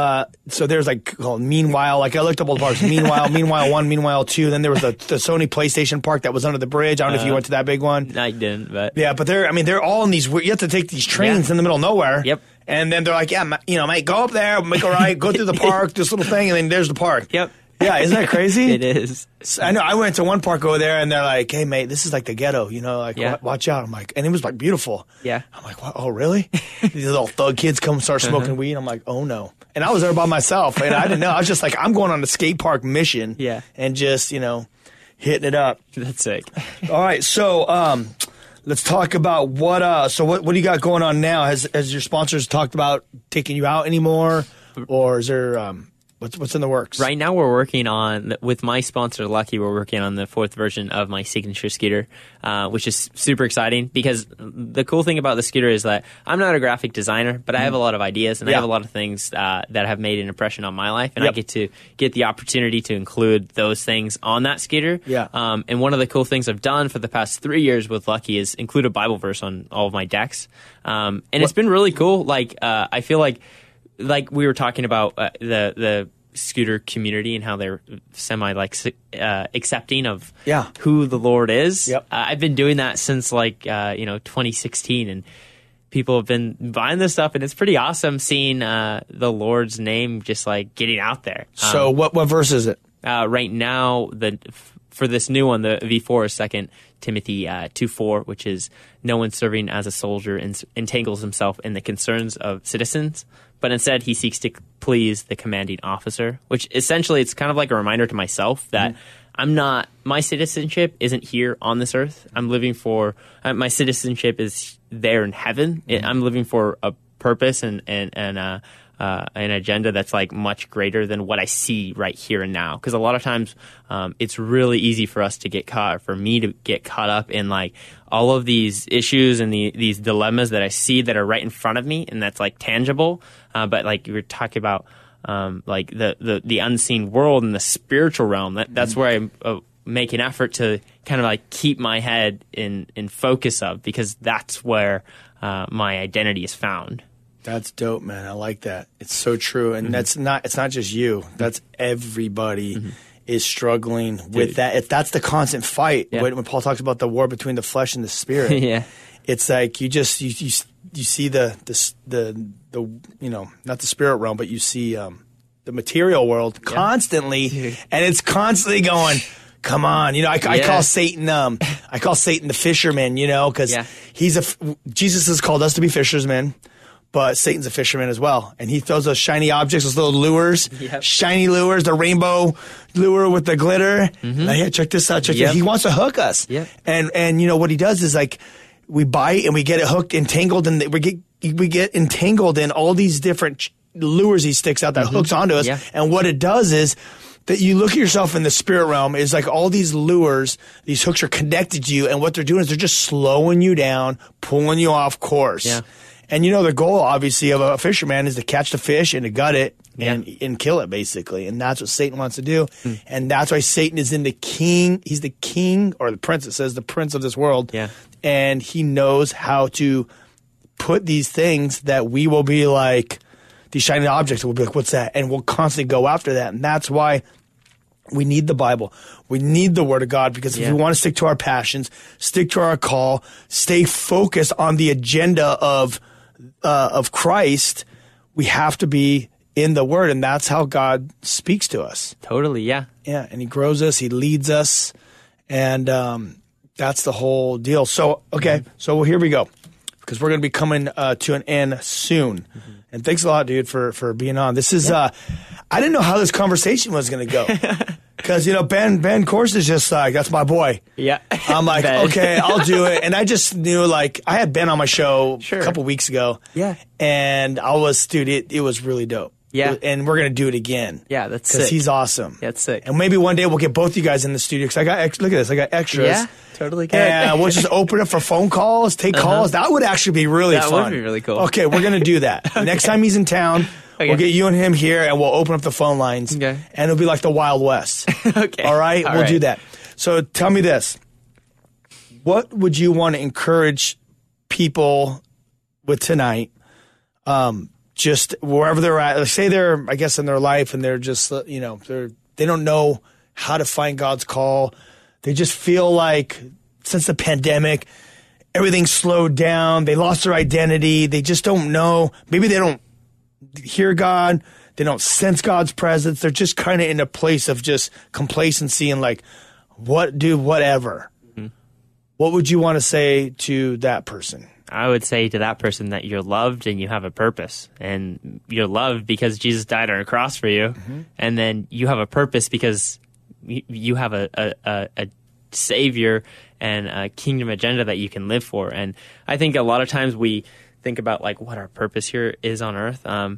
so there's called Meanwhile. I looked up all the parks. Meanwhile 1, Meanwhile 2. Then there was the Sony PlayStation Park that was under the bridge. I don't know if you went to that big one. I didn't, but but they're all in these. You have to take these trains in the middle of nowhere. Yep. And then they're like, mate, go up there, make a right, go through the park, this little thing, and then there's the park. Yep. Yeah, isn't that crazy? It is. I know. I went to one park over there, and they're like, "Hey, mate, this is the ghetto, watch out." I'm like, and it was beautiful. Yeah. I'm like, what? Oh, really? These little thug kids come start smoking weed. I'm like, oh no. And I was there by myself, and I didn't know. I was just I'm going on a skate park mission. Yeah. And just hitting it up. That's sick. All right, so let's talk about what do you got going on now? Has your sponsors talked about taking you out anymore, or is there What's in the works? Right now, we're working on, with my sponsor, Lucky, we're working on the 4th version of my signature scooter, which is super exciting because the cool thing about the scooter is that I'm not a graphic designer, but I have a lot of ideas and I have a lot of things that have made an impression on my life, and I get the opportunity to include those things on that scooter. Yeah. And one of the cool things I've done for the past 3 years with Lucky is include a Bible verse on all of my decks, and it's been really cool. Like I feel like we were talking about the scooter community and how they're semi accepting of who the Lord is. Yep. I've been doing that since 2016, and people have been buying this stuff, and it's pretty awesome seeing the Lord's name just getting out there. So what verse is it? Right now, for this new one, the V4 is 2 Timothy 2:4, which is, no one serving as a soldier entangles himself in the concerns of citizens, but instead he seeks to please the commanding officer, which essentially it's kind of like a reminder to myself that my citizenship isn't here on this earth. I'm living for, my citizenship is there in heaven. I'm living for a purpose and an agenda that's much greater than what I see right here and now. Because a lot of times it's really easy for me to get caught up in all of these issues and these dilemmas that I see that are right in front of me and that's tangible. But you were talking about the unseen world and the spiritual realm. That's where I make an effort to kind of keep my head in focus of, because that's where my identity is found. That's dope, man. I like that. It's so true. And it's not just you. That's everybody is struggling with that. If that's the constant fight, when Paul talks about the war between the flesh and the spirit, it's you see the not the spirit realm, but you see the material world constantly, and it's constantly going, come on, I call Satan the fisherman, because Jesus has called us to be fishermen. But Satan's a fisherman as well. And he throws those shiny objects, those little lures, shiny lures, the rainbow lure with the glitter. Hey, check this out. He wants to hook us. And what he does is we bite and we get it hooked, entangled, and we get entangled in all these different lures he sticks out that hooks onto us. And what it does is that you look at yourself in the spirit realm is all these lures, these hooks are connected to you. And what they're doing is they're just slowing you down, pulling you off course. And the goal, obviously, of a fisherman is to catch the fish and to gut it and kill it, basically. And that's what Satan wants to do. And that's why Satan is he's the king, or the prince, it says, the prince of this world. And he knows how to put these things that we will be these shiny objects, we'll be what's that? And we'll constantly go after that. And that's why we need the Bible. We need the Word of God, because if we want to stick to our passions, stick to our call, stay focused on the agenda of Christ, we have to be in the Word, and that's how God speaks to us. Totally, yeah. And He grows us, He leads us, and that's the whole deal. So, so here we go, because we're going to be coming to an end soon. And thanks a lot, dude, for being on. This is I didn't know how this conversation was going to go. Because, Ben Course is just that's my boy. Yeah. I'm okay, I'll do it. And I just knew, I had Ben on my show a couple weeks ago. Yeah. And it was really dope. Yeah. And we're going to do it again. Yeah, that's sick. Because he's awesome. That's sick. And maybe one day we'll get both you guys in the studio, because look at this, I got extras. Yeah, totally good. And we'll just open it for phone calls, take calls. That would actually be really fun. That would be really cool. Okay, we're going to do that. Next time he's in town, we'll get you and him here, and we'll open up the phone lines. Okay. And it'll be like the Wild West. Okay. All right? We'll do that. So tell me this. What would you want to encourage people with tonight, just wherever they're at? Say they're, I guess, in their life, and they're just, they don't know how to find God's call. They just feel like since the pandemic, everything's slowed down. They lost their identity. They just don't know. Maybe they don't hear God. They don't sense God's presence. They're just kind of in a place of just complacency and whatever. What would you want to say to that person? I would say to that person that you're loved and you have a purpose. And you're loved because Jesus died on a cross for you. And then you have a purpose because you have a Savior and a kingdom agenda that you can live for. And I think a lot of times we think about what our purpose here is on earth.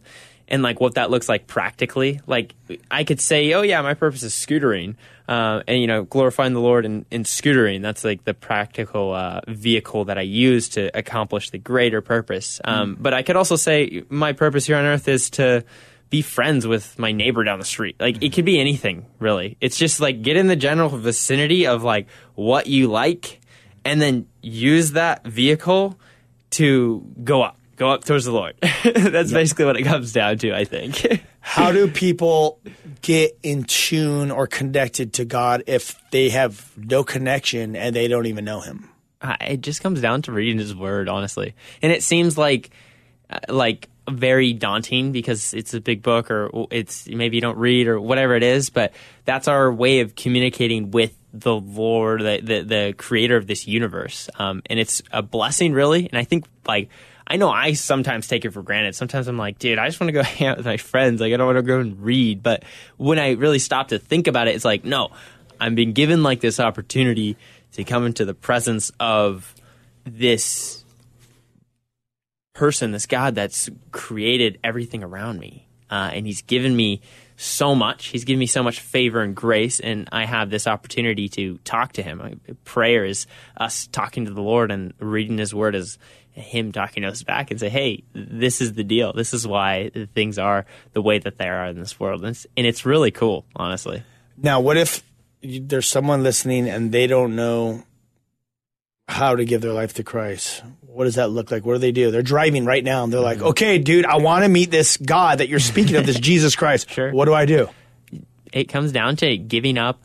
and like what that looks like practically. Like I could say, oh yeah, my purpose is scootering, and glorifying the Lord in scootering. That's like the practical vehicle that I use to accomplish the greater purpose. But I could also say my purpose here on earth is to be friends with my neighbor down the street. Like it could be anything, really. It's just like get in the general vicinity of like what you like, and then use that vehicle to go up towards the Lord. That's basically what it comes down to, I think. How do people get in tune or connected to God if they have no connection and they don't even know him? It just comes down to reading his word, honestly. And it seems like very daunting because it's a big book, or it's maybe you don't read or whatever it is, but that's our way of communicating with the Lord, the creator of this universe. And it's a blessing, really. And I think I know I sometimes take it for granted. Sometimes I'm like, dude, I just want to go hang out with my friends. Like, I don't want to go and read. But when I really stop to think about it, it's like, no, I'm being given like this opportunity to come into the presence of this person, this God that's created everything around me. And he's given me so much. He's given me so much favor and grace, and I have this opportunity to talk to him. Prayer is us talking to the Lord, and reading his word is him talking to us back and say, hey, this is the deal. This is why things are the way that they are in this world. And it's really cool, honestly. Now, what if there's someone listening and they don't know how to give their life to Christ? What does that look like? What do they do? They're driving right now and they're like, okay, dude, I want to meet this God that you're speaking of, this Jesus Christ. Sure. What do I do? It comes down to giving up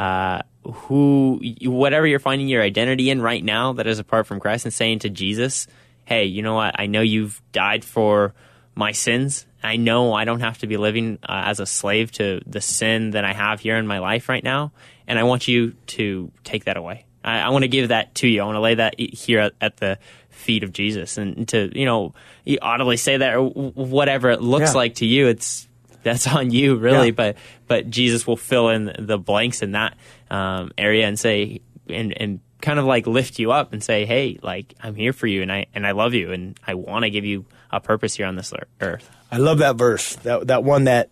whatever you're finding your identity in right now that is apart from Christ, and saying to Jesus, hey, you know what? I know you've died for my sins. I know I don't have to be living as a slave to the sin that I have here in my life right now. And I want you to take that away. I want to give that to you. I want to lay that here at the feet of Jesus, and to, you audibly say that, or whatever it looks like to you. That's on you, really. Yeah. But Jesus will fill in the blanks in that area and say, and kind of like lift you up and say, hey, like, I'm here for you, and I love you, and I want to give you a purpose here on this earth. I love that verse, that one that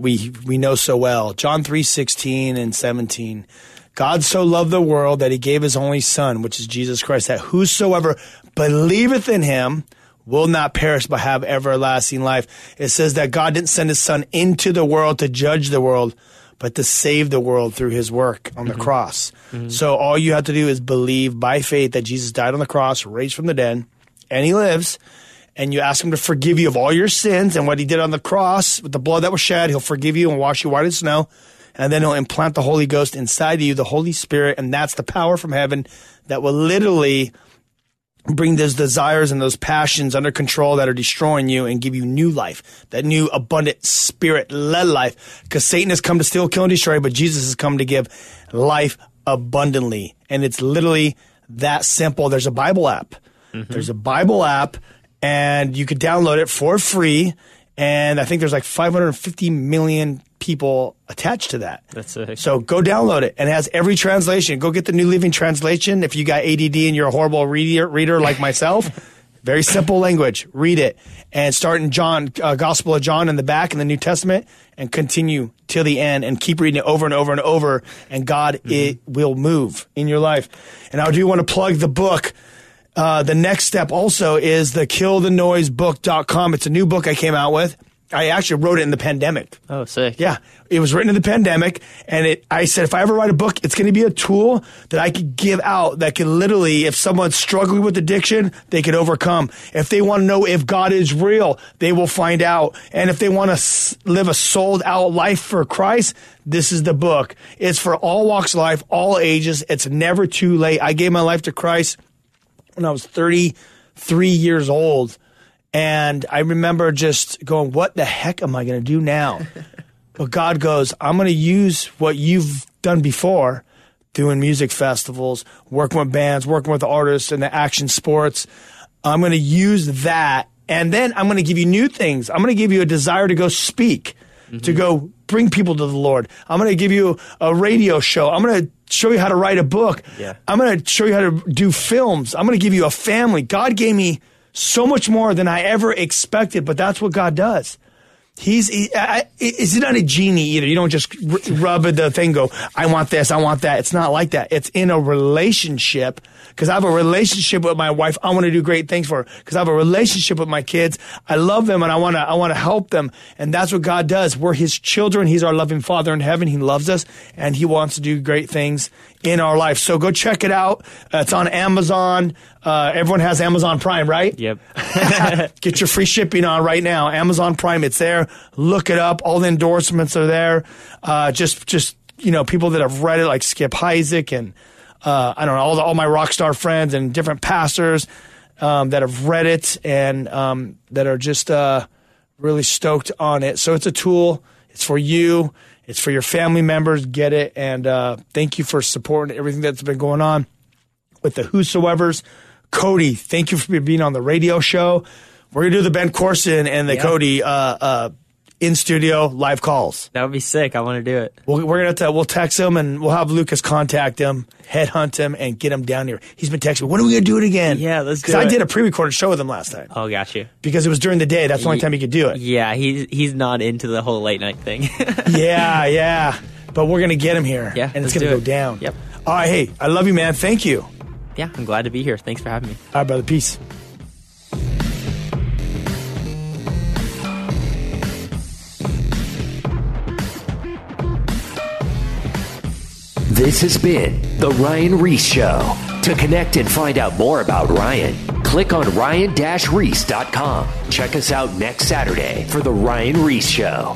we know so well. John 3:16 and 17. God so loved the world that he gave his only son, which is Jesus Christ, that whosoever believeth in him will not perish but have everlasting life. It says that God didn't send his son into the world to judge the world, but to save the world through his work on the cross. Mm-hmm. So all you have to do is believe by faith that Jesus died on the cross, raised from the dead, and he lives. And you ask him to forgive you of all your sins, and what he did on the cross with the blood that was shed, he'll forgive you and wash you white as snow. And then he'll implant the Holy Ghost inside of you, the Holy Spirit, and that's the power from heaven that will literally bring those desires and those passions under control that are destroying you and give you new life, that new abundant spirit-led life. Because Satan has come to steal, kill, and destroy, but Jesus has come to give life abundantly. And it's literally that simple. There's a Bible app. Mm-hmm. There's a Bible app, and you could download it for free. And I think there's like 550 million people attached to that. That's sick. So go download it, and it has every translation. Go get the New Living Translation. If you got ADD and you're a horrible reader like myself, very simple language. Read it and start in John, Gospel of John in the back in the New Testament, and continue till the end and keep reading it over and over and over. And God, it will move in your life. And I do want to plug the book. The next step also is the killthenoisebook.com. It's a new book I came out with. I actually wrote it in the pandemic. Oh, sick. Yeah. It was written in the pandemic, and I said, if I ever write a book, it's going to be a tool that I could give out that can literally, if someone's struggling with addiction, they could overcome. If they want to know if God is real, they will find out. And if they want to live a sold out life for Christ, this is the book. It's for all walks of life, all ages. It's never too late. I gave my life to Christ when I was 33 years old. And I remember just going, what the heck am I going to do now? But God goes, I'm going to use what you've done before, doing music festivals, working with bands, working with artists in the action sports. I'm going to use that. And then I'm going to give you new things. I'm going to give you a desire to go speak, to go bring people to the Lord. I'm going to give you a radio show. I'm going to show you how to write a book. Yeah. I'm going to show you how to do films. I'm going to give you a family. God gave me so much more than I ever expected, but that's what God does. He's not a genie either. You don't just rub the thing, go, I want this, I want that. It's not like that. It's in a relationship. Because I have a relationship with my wife, I want to do great things for her. Because I have a relationship with my kids, I love them and I want to help them. And that's what God does. We're His children. He's our loving Father in heaven. He loves us and He wants to do great things in our life. So go check it out. It's on Amazon. Everyone has Amazon Prime, right? Yep. Get your free shipping on right now. Amazon Prime, it's there. Look it up. All the endorsements are there. Just people that have read it, like Skip Heitzig and I don't know, all my rock star friends and different pastors that have read it and that are just really stoked on it. So it's a tool. It's for you. It's for your family members. Get it. And thank you for supporting everything that's been going on with the Whosoevers. Cody, thank you for being on the radio show. We're going to do the Ben Corson and the Cody in studio live calls. That would be sick. I want to do it. We'll text him and we'll have Lucas contact him, headhunt him, and get him down here. He's been texting me, when are we going to do it again? Yeah, let's do it. Because I did a pre-recorded show with him last time. Oh, got you. Because it was during the day. That's the only time he could do it. Yeah, he's not into the whole late night thing. Yeah. But we're going to get him here. Yeah, and it's going to go down. Yep. All right, hey, I love you, man. Thank you. Yeah, I'm glad to be here. Thanks for having me. All right, brother. Peace. This has been The Ryan Ries Show. To connect and find out more about Ryan, click on ryan-reese.com. Check us out next Saturday for The Ryan Ries Show.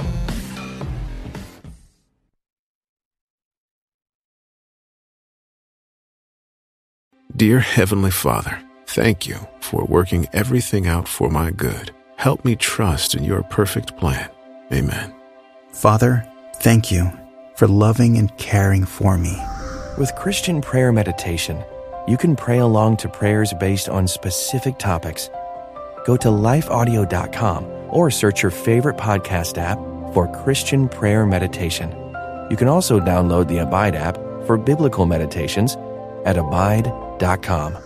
Dear Heavenly Father, thank you for working everything out for my good. Help me trust in your perfect plan. Amen. Father, thank you for loving and caring for me. With Christian Prayer Meditation, you can pray along to prayers based on specific topics. Go to lifeaudio.com or search your favorite podcast app for Christian Prayer Meditation. You can also download the Abide app for biblical meditations at abide.com.